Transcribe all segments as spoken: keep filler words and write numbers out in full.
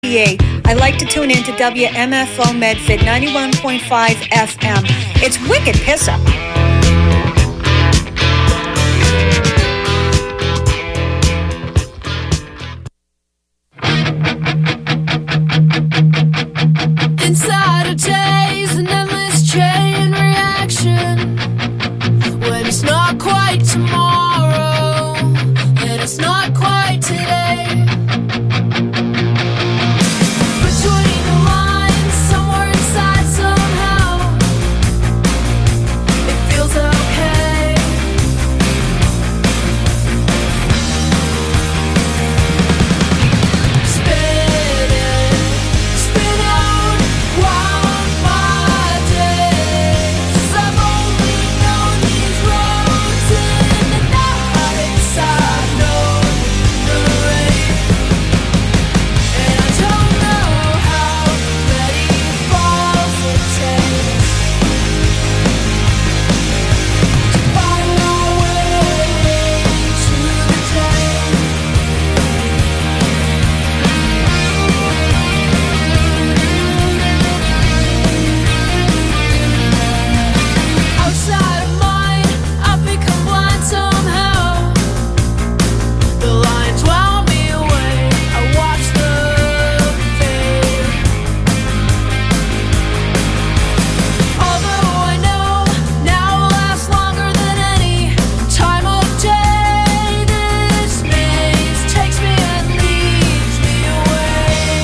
I like to tune in to W M F O Medford ninety-one point five F M. It's wicked piss up. Inside a daze, an endless chain reaction. When it's not quite tomorrow, and it's not quite today. Between the lines, somewhere inside, somehow, it feels okay. Spinning, spin out, round my days. I've only known these roads in the nights. I've known the rain, and I don't know how many falls it takes to find our way to the day. Outside of mine, I've become blind somehow. The lines wound me away. I watched them fade. Although I know now will last longer than any time of day. This maze takes me and leads me away.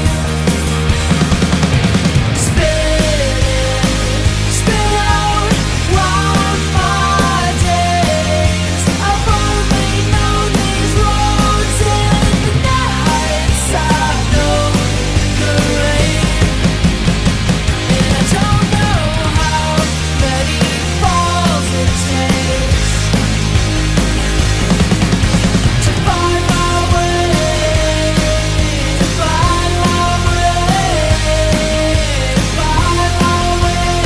Spinning, spin out, round my days. I've only known these roads in the nights. I've known the rain, and I don't know how many falls it takes to find my way, to find my way, find my way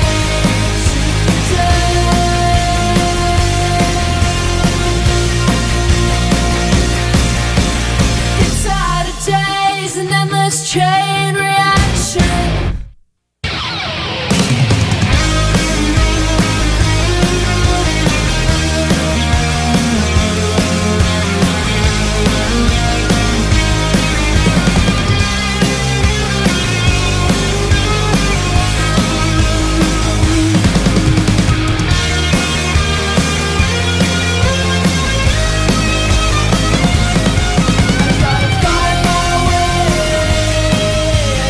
today. Inside a daze, an endless chain reaction. Gotta find my way.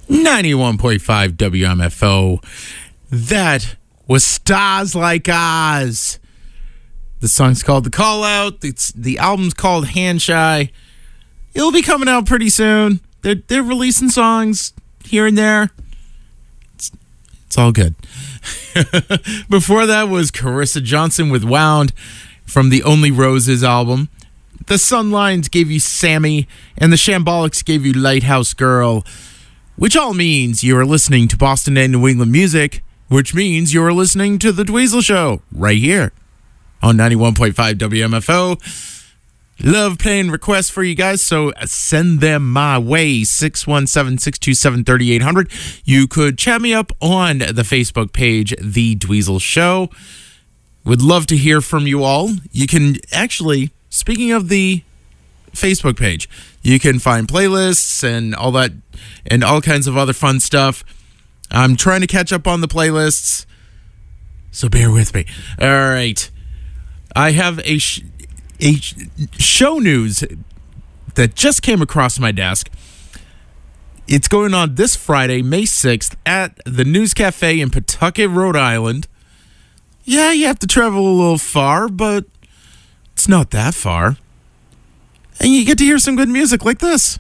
ninety-one point five W M F O. That was Stars Like Oz. The song's called The Call Out. It's, the album's called Hand Shy. It'll be coming out pretty soon. They're, they're releasing songs here and there. It's, it's all good. Before that was Carissa Johnson with Wound from the Only Roses album. The Sunlines gave you Sammy, and the Shambolics gave you Lighthouse Girl, which all means you are listening to Boston and New England music, which means you are listening to The Dweezil Show right here on ninety-one point five W M F O. Love playing requests for you guys, so send them my way, six one seven, six two seven, three eight zero zero. You could chat me up on the Facebook page, The Dweezil Show. Would love to hear from you all. You can actually, speaking of the Facebook page, you can find playlists and all that, and all kinds of other fun stuff. I'm trying to catch up on the playlists, so bear with me. All right. I have a... Sh- A show news that just came across my desk. It's going on this Friday, May sixth, at the News Cafe in Pawtucket, Rhode Island. Yeah, you have to travel a little far, but it's not that far. And you get to hear some good music like this.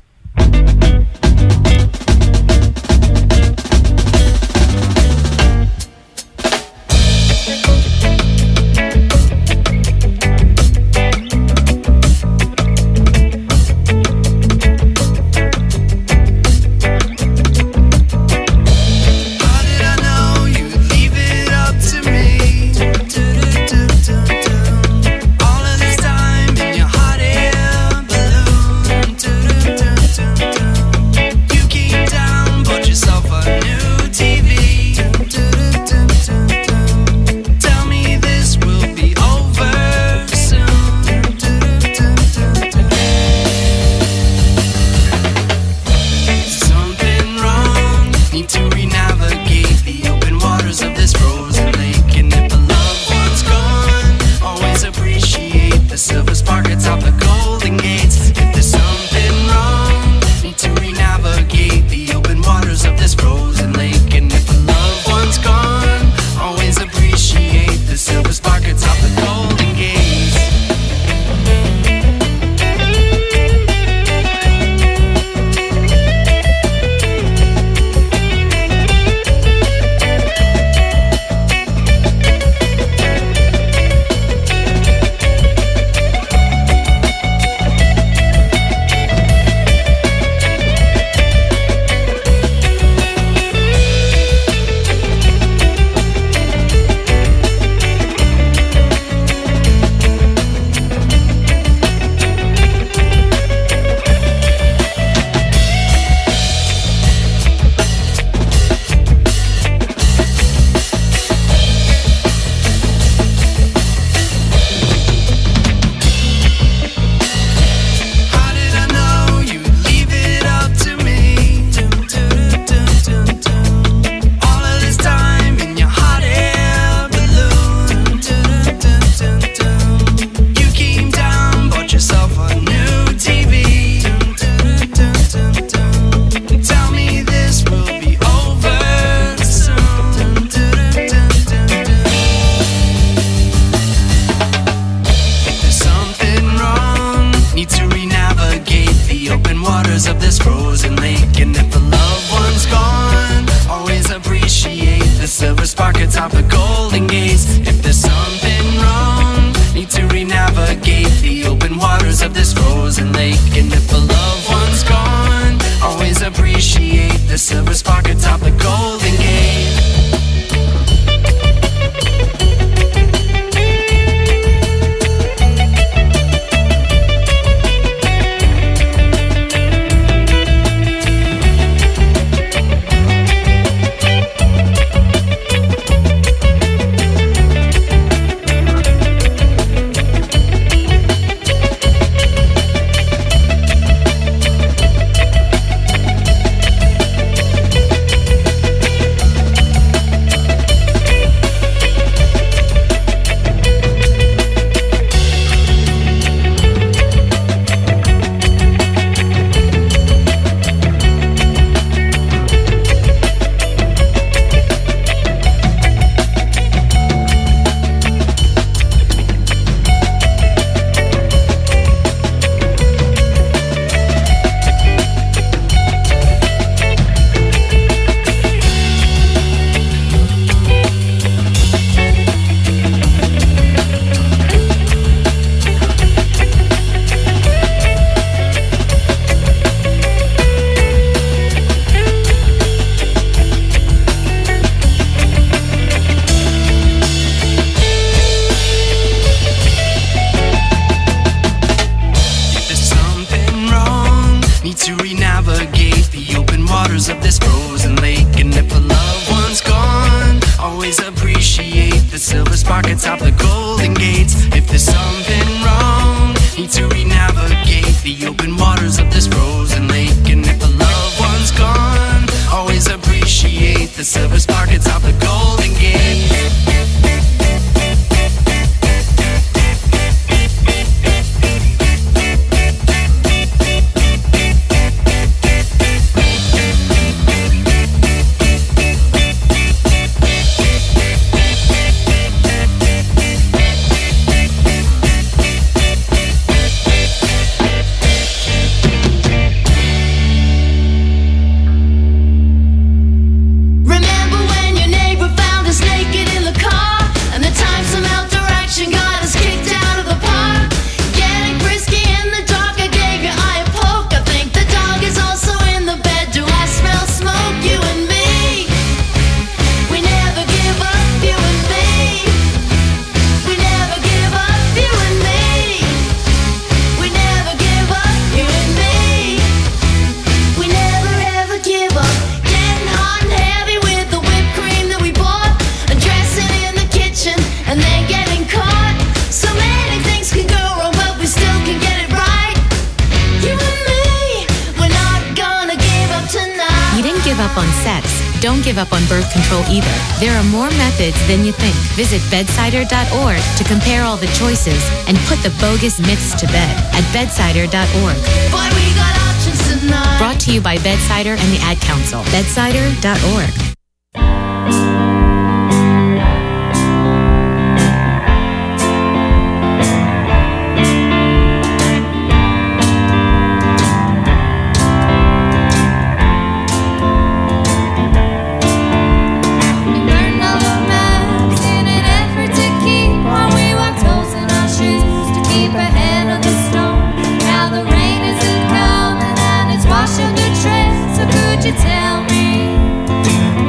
waters of this frozen lake. And if a loved one's gone, always appreciate the silver spark atop the golden gates. If there's something wrong, need to re-navigate the open waters of this frozen lake. And if a loved one's gone, always appreciate the silver spark atop the golden gate. Don't give up on birth control either. There are more methods than you think. Visit bedsider dot org to compare all the choices and put the bogus myths to bed at bedsider dot org. Boy, we got options tonight. Brought to you by Bedsider and the Ad Council. bedsider dot org. Tell me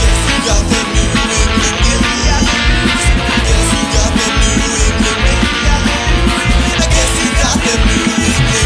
guess you got the New England blues. I guess you got the New England blues. I guess you got the New England blues.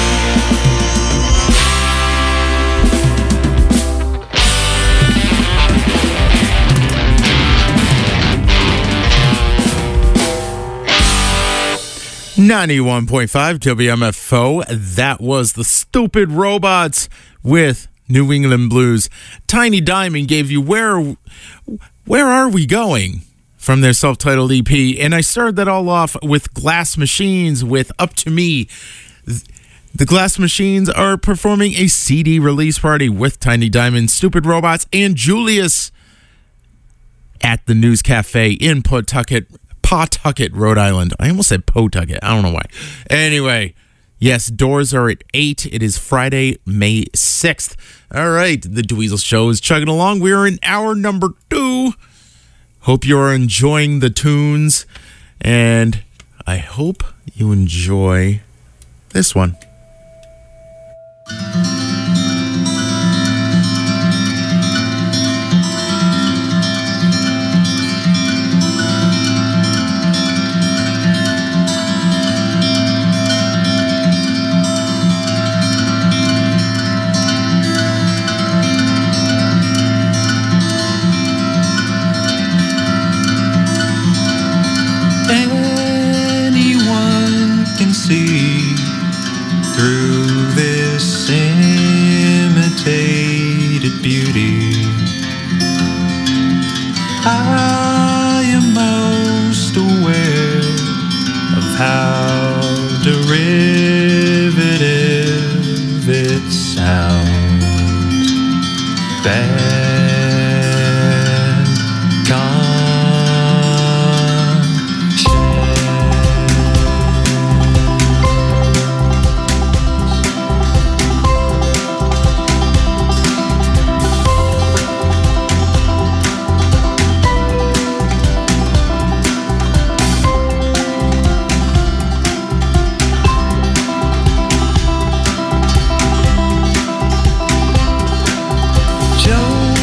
ninety-one point five W M F O. That was the Stupid Robots with New England Blues. Tiny Diamond gave you Where Where Are We Going from their self-titled E P. And I started that all off with Glass Machines with Up to Me. The Glass Machines are performing a C D release party with Tiny Diamond, Stupid Robots, and Julius at the News Cafe in Pawtucket, Pawtucket, Rhode Island. I almost said Pawtucket. I don't know why. Anyway, yes, doors are at eight. It is Friday, May sixth. All right, the Dweezil Show is chugging along. We are in hour number two. Hope you're enjoying the tunes, and I hope you enjoy this one. Anyone can see through this imitated beauty. I am most aware of how derivative it sounds. Bad Joe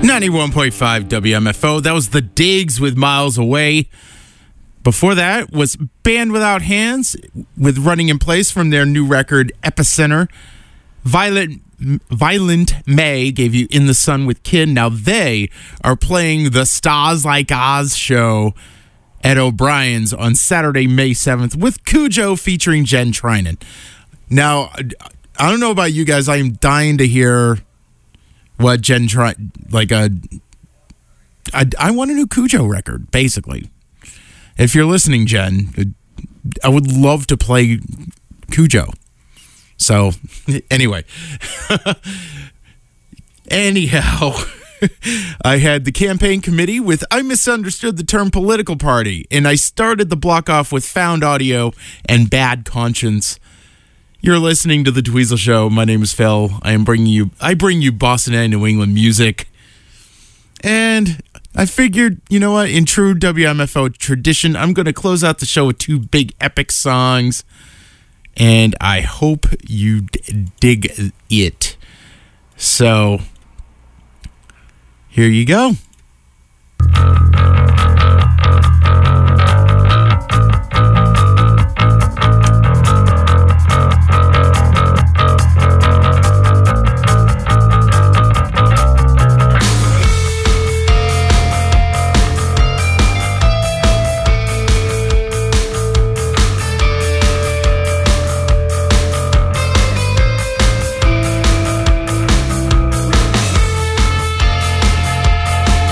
ninety-one point five W M F O. That was The Digs with Miles Away. Before that was Band Without Hands with Running in Place from their new record, Epicenter. Violent, Violent May gave you In the Sun with Kid. Now they are playing the Stars Like Oz show at O'Brien's on Saturday, May seventh with Cujo featuring Jen Trinan. Now, I don't know about you guys. I am dying to hear what Jen Trinan, like a, I, I want a new Cujo record, basically. If you're listening, Jen, I would love to play Cujo. So, anyway. Anyhow, I had the campaign committee with I misunderstood the term political party, and I started the block off with Found Audio and Bad Conscience. You're listening to The Dweezil Show. My name is Phil. I am bringing you, I bring you Boston and New England music. And I figured, you know what, in true W M F O tradition, I'm going to close out the show with two big epic songs. And I hope you d- dig it. So, here you go. Thank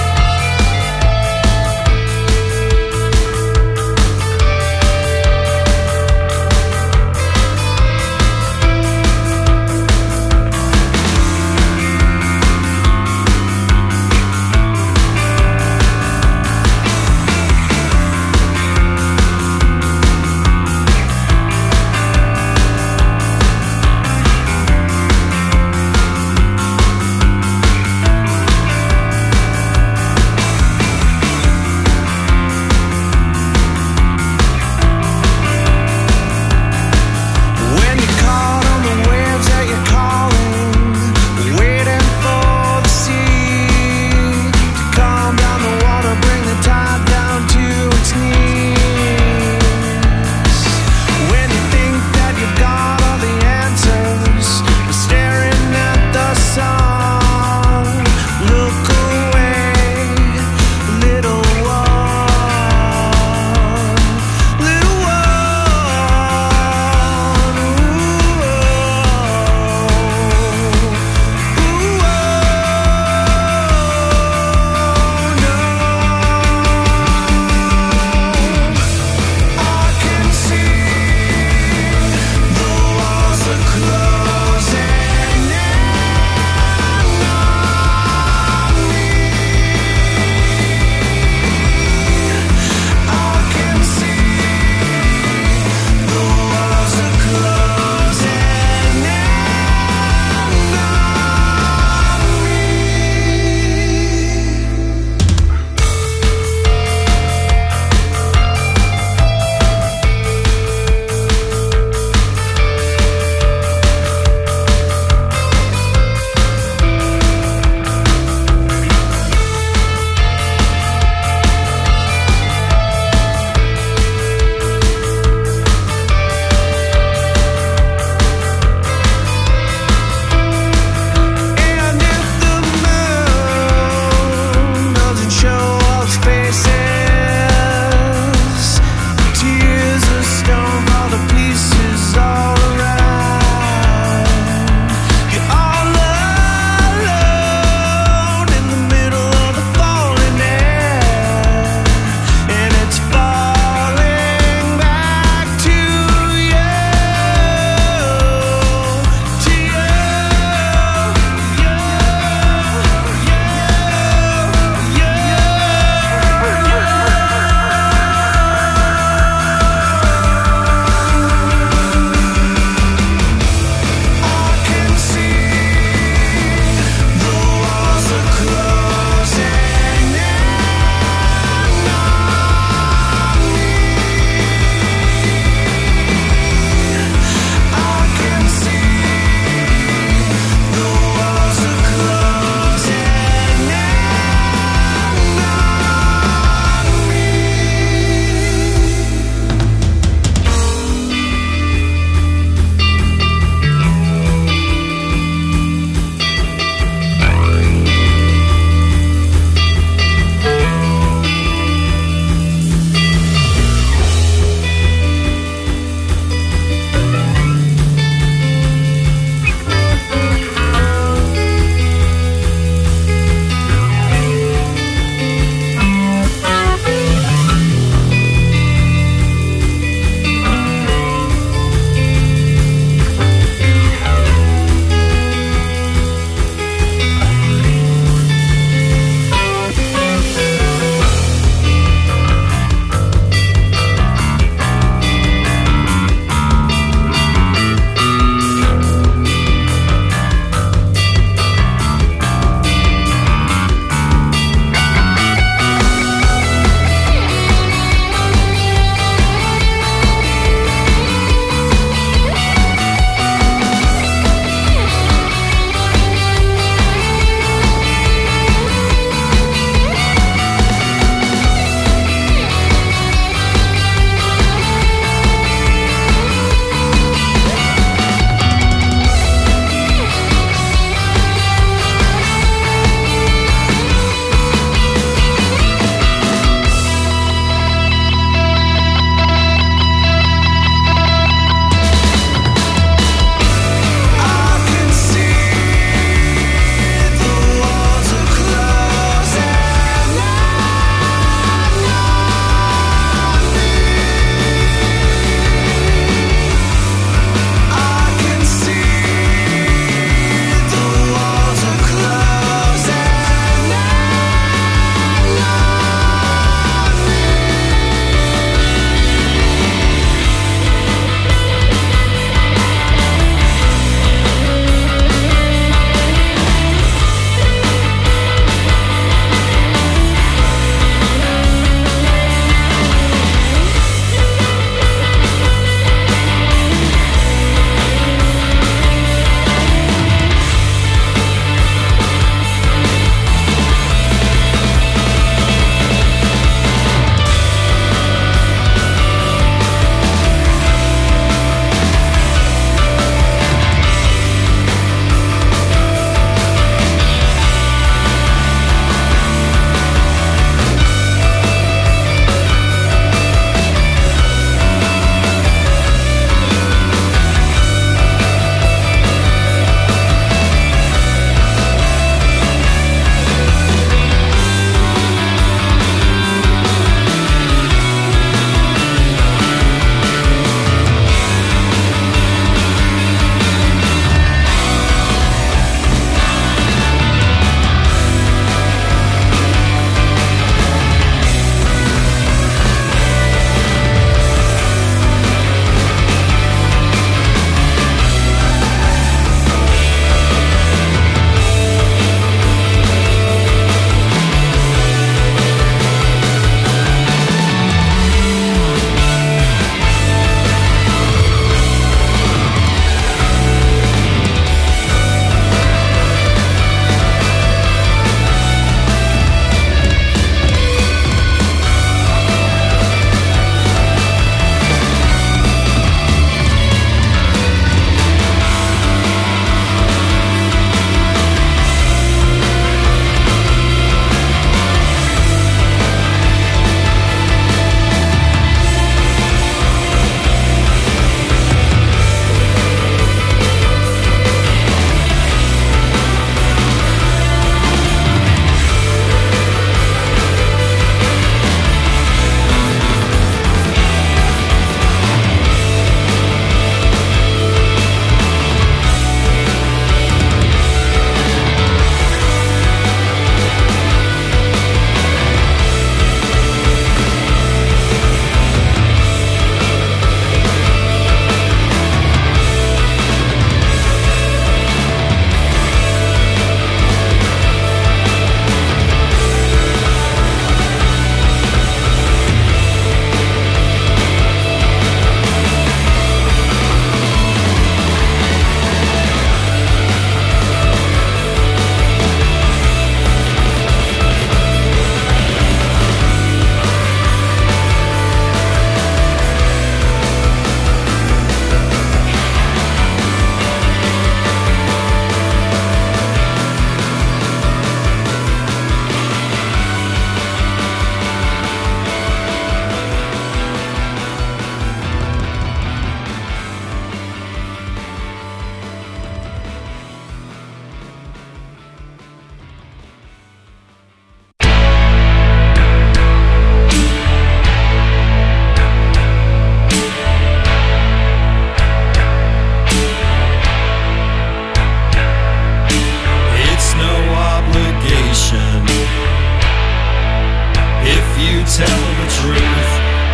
tell the truth.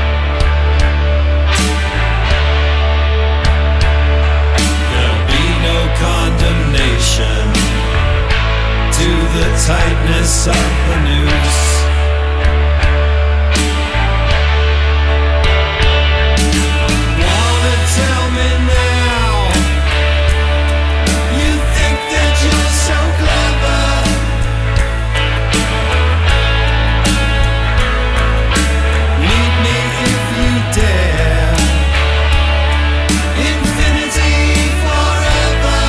There'll be no condemnation to the tightness of the noose. Wanna tell me now? You think that you're so clever? Meet me if you dare. Infinity forever.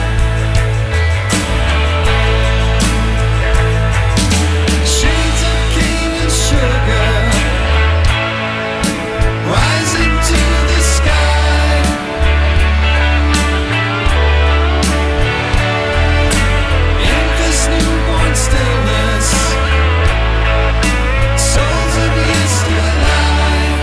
Shades of cane and sugar rising to the sky. In this newborn stillness, souls of yesterday lie.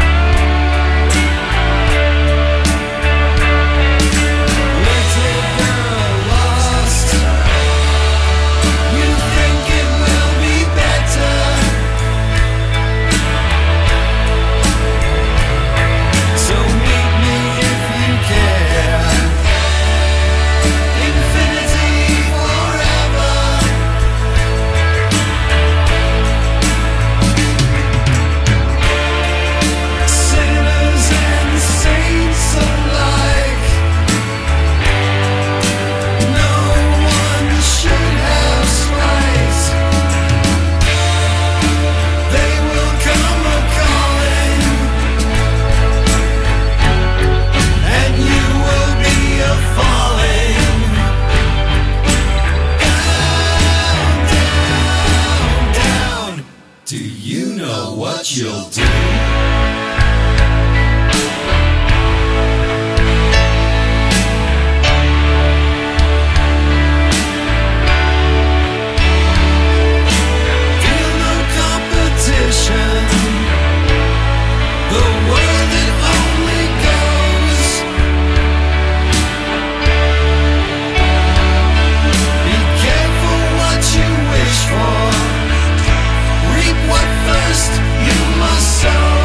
Little girl lost, you think it will be better. So meet me if you care. Infinity forever. Sinners and saints alike. No one should have spite. They will come a-calling, and you will be a-falling. Down, down, down. Do you know what you'll do? Feel no competition. The world it only goes. Be careful what you wish for. Reap what first you must sow.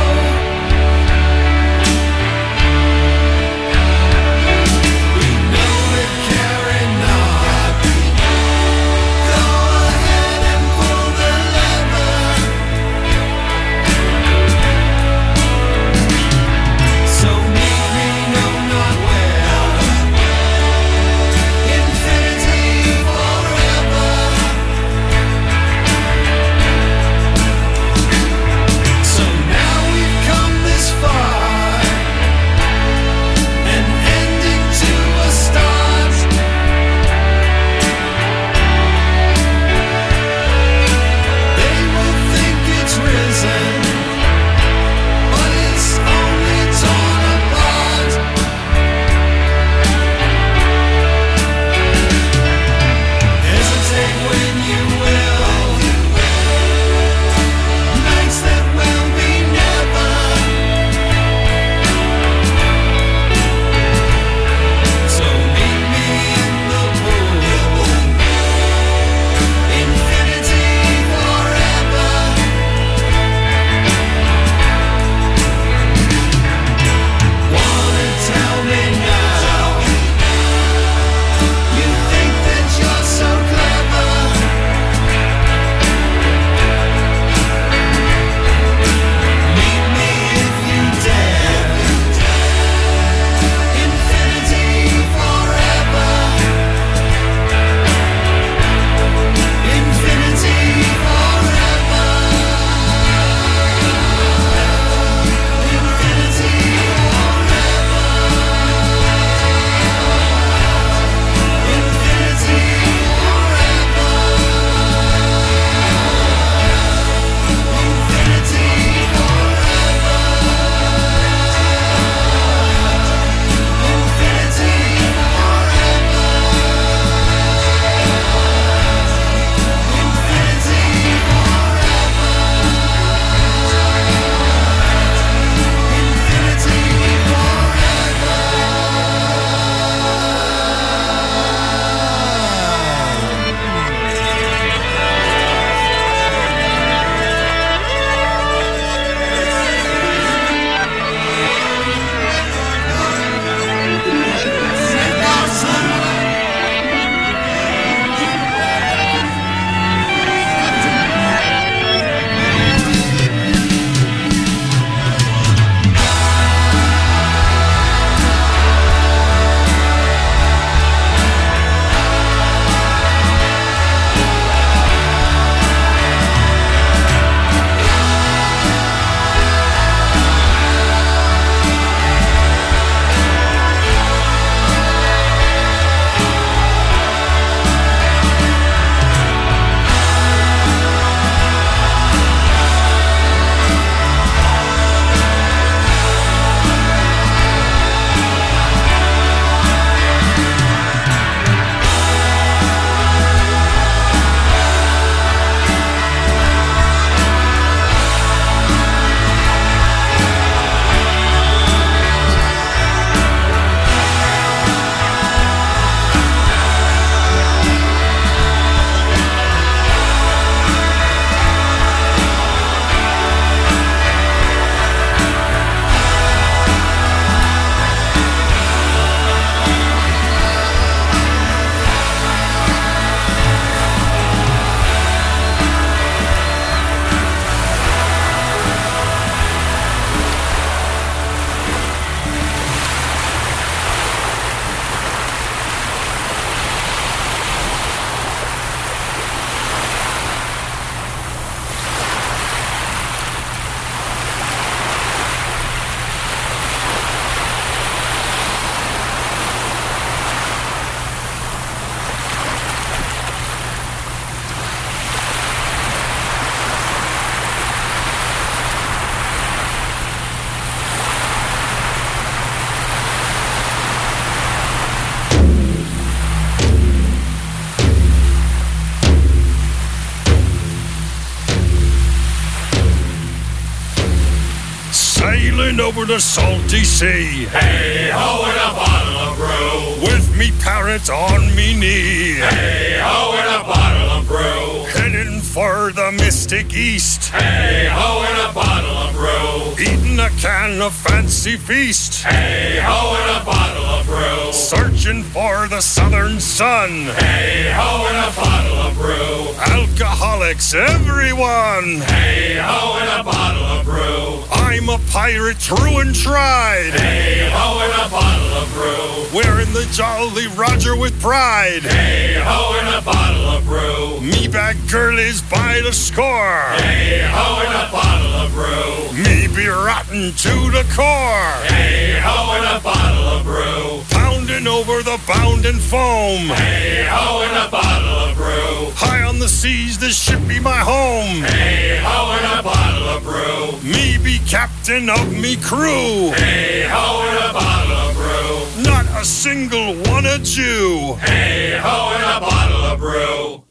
sailing over the salty sea. Hey ho, and a bottle of brew. With me parents on me knee. Hey ho, and a bottle of brew. Heading for the mystic east. Hey ho, and a bottle of brew. Eating a can of fancy feast. Hey ho, and a bottle of brew. Searching for the southern sun. Hey ho, and a bottle of brew. Alcoholics, everyone. Hey ho, and a bottle of brew. I'm a pirate true and tried. Hey ho, and a bottle of brew. Wearing the Jolly Roger with pride. Hey ho, and a bottle of brew. Me bad girlies by the score. Hey ho, and a bottle of brew. Me be rotten to the core. Hey ho, and a bottle of brew. Pounding over the bounding foam. Hey ho, and a bottle of brew. High on the seas, this ship be my home. Hey ho, and a bottle of brew. Me be captain of me crew. Hey ho, and a bottle of brew. Not a single one a Jew. Hey ho, and a bottle of brew.